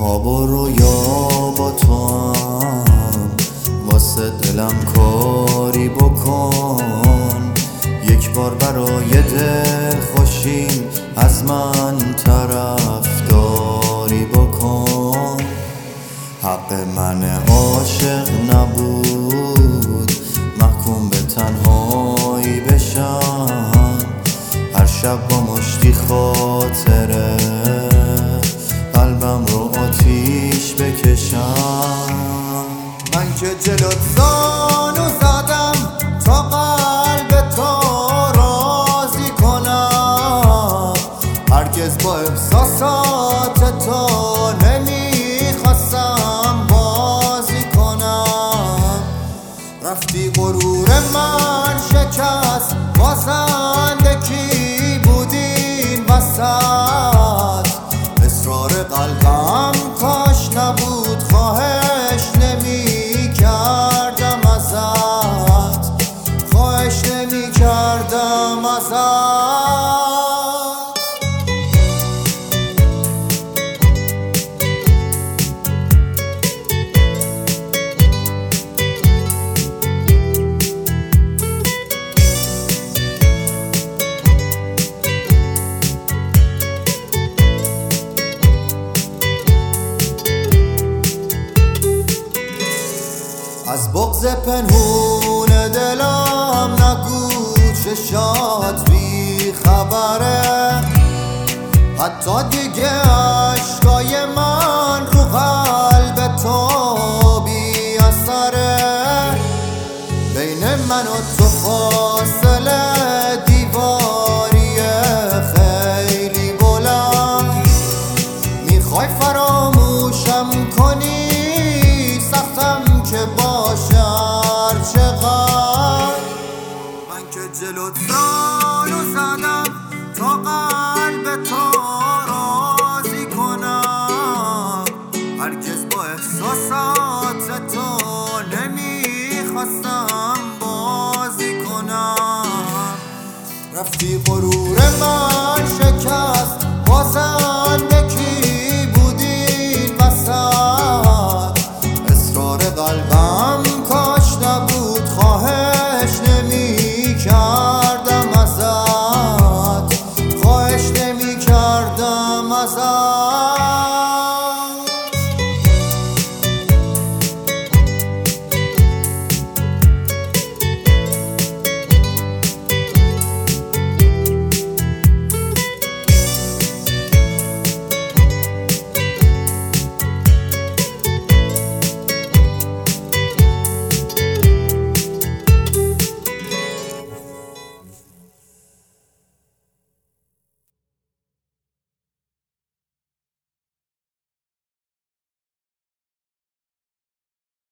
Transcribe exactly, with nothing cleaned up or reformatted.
خواب و رویا با تو هم، واسه دلم کاری بکن. یک بار برای دل خوشیم از من طرفداری بکن. حق من عاشق نبود محکوم به تنهایی بشم، هر شب با مشتی خاطره قلبم رو آتیش بکشم. من که جلوت زانو زدم تا قلب تو راضی کنم، هرگز با احساسات تو نمیخواستم بازی کنم. رفتی غرور من شکست، بازنده کی بودین وسط؟ اصرار قلبم کاش نبود، خواهش نمی کردم ازت، خواهش نمی کردم ازت. از بغض پنهون دلم نگو چشات بی خبره، حتی دیگه عشقای من رو قلب تو بی اثره. بین من و تو فاصله دیواریه خیلی بلند، میخوای فراموشم کنی سختم که باشر چقدر. من که جلوت زانو زدم تا قلب تو راضی کنم، هرگز با احساسات تو نمیخواستم بازی کنم. رفتی غرور من شکست، بازنده کی بودین وسط؟ اصرار قلبم کاش نبود، خواهش نمی کردم ازت، خواهش نمی کردم ازت.